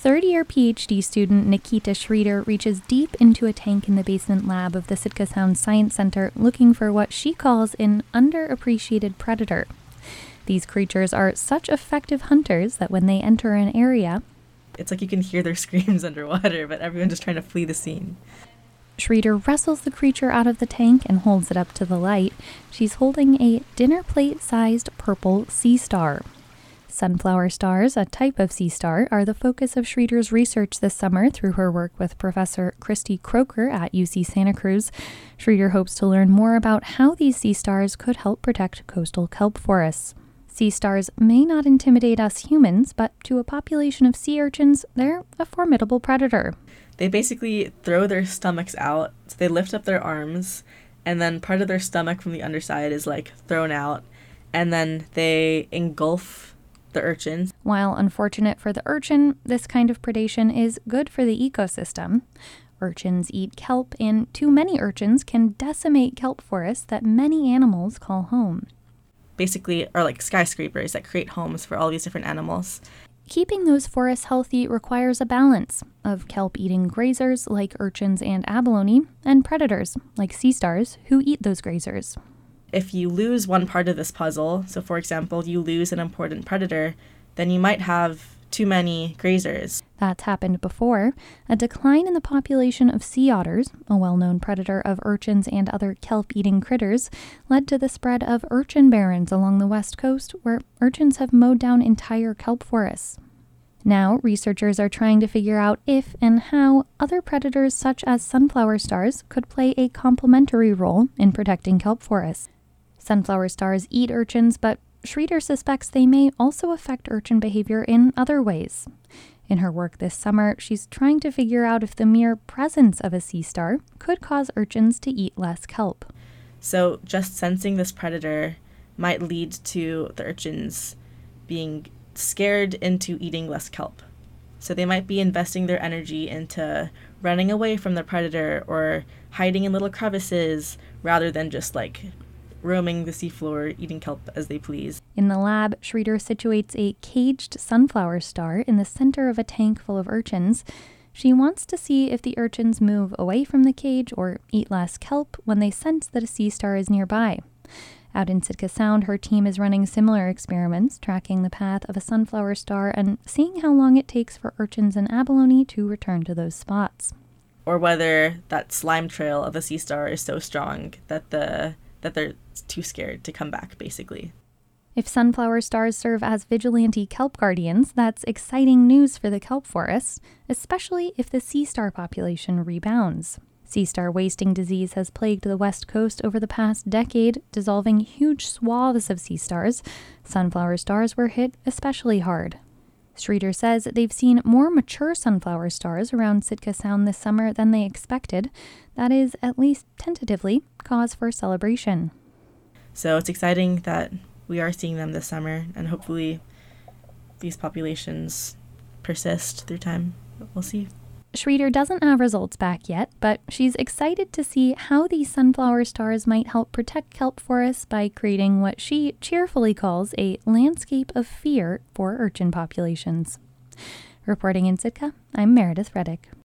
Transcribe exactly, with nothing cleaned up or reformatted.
Third-year PhD student Nikita Schreeder reaches deep into a tank in the basement lab of the Sitka Sound Science Center looking for what she calls an underappreciated predator. These creatures are such effective hunters that when they enter an area, it's like you can hear their screams underwater, but everyone's just trying to flee the scene. Schreeder wrestles the creature out of the tank and holds it up to the light. She's holding a dinner plate-sized purple sea star. Sunflower stars, a type of sea star, are the focus of Schreeder's research this summer through her work with Professor Christy Croker at U C Santa Cruz. Schreeder hopes to learn more about how these sea stars could help protect coastal kelp forests. Sea stars may not intimidate us humans, but to a population of sea urchins, they're a formidable predator. They basically throw their stomachs out, so they lift up their arms, and then part of their stomach from the underside is like thrown out, and then they engulf the urchins. While unfortunate for the urchin, this kind of predation is good for the ecosystem. Urchins eat kelp, and too many urchins can decimate kelp forests that many animals call home. Basically are like skyscrapers that create homes for all these different animals. Keeping those forests healthy requires a balance of kelp-eating grazers like urchins and abalone, and predators like sea stars who eat those grazers. If you lose one part of this puzzle, so for example, you lose an important predator, then you might have too many grazers. That's happened before. A decline in the population of sea otters, a well-known predator of urchins and other kelp-eating critters, led to the spread of urchin barrens along the west coast, where urchins have mowed down entire kelp forests. Now, researchers are trying to figure out if and how other predators such as sunflower stars could play a complementary role in protecting kelp forests. Sunflower stars eat urchins, but Schreeder suspects they may also affect urchin behavior in other ways. In her work this summer, she's trying to figure out if the mere presence of a sea star could cause urchins to eat less kelp. So just sensing this predator might lead to the urchins being scared into eating less kelp. So they might be investing their energy into running away from the predator or hiding in little crevices rather than just like roaming the seafloor, eating kelp as they please. In the lab, Schreeder situates a caged sunflower star in the center of a tank full of urchins. She wants to see if the urchins move away from the cage or eat less kelp when they sense that a sea star is nearby. Out in Sitka Sound, her team is running similar experiments, tracking the path of a sunflower star and seeing how long it takes for urchins and abalone to return to those spots. Or whether that slime trail of a sea star is so strong that the that they're too scared to come back, basically. If sunflower stars serve as vigilante kelp guardians, that's exciting news for the kelp forests, especially if the sea star population rebounds. Sea star wasting disease has plagued the west coast over the past decade, dissolving huge swaths of sea stars. Sunflower stars were hit especially hard. Schreeder says they've seen more mature sunflower stars around Sitka Sound this summer than they expected. That is, at least tentatively, cause for celebration. So it's exciting that we are seeing them this summer, and hopefully these populations persist through time. We'll see. Schreeder doesn't have results back yet, but she's excited to see how these sunflower stars might help protect kelp forests by creating what she cheerfully calls a landscape of fear for urchin populations. Reporting in Sitka, I'm Meredith Reddick.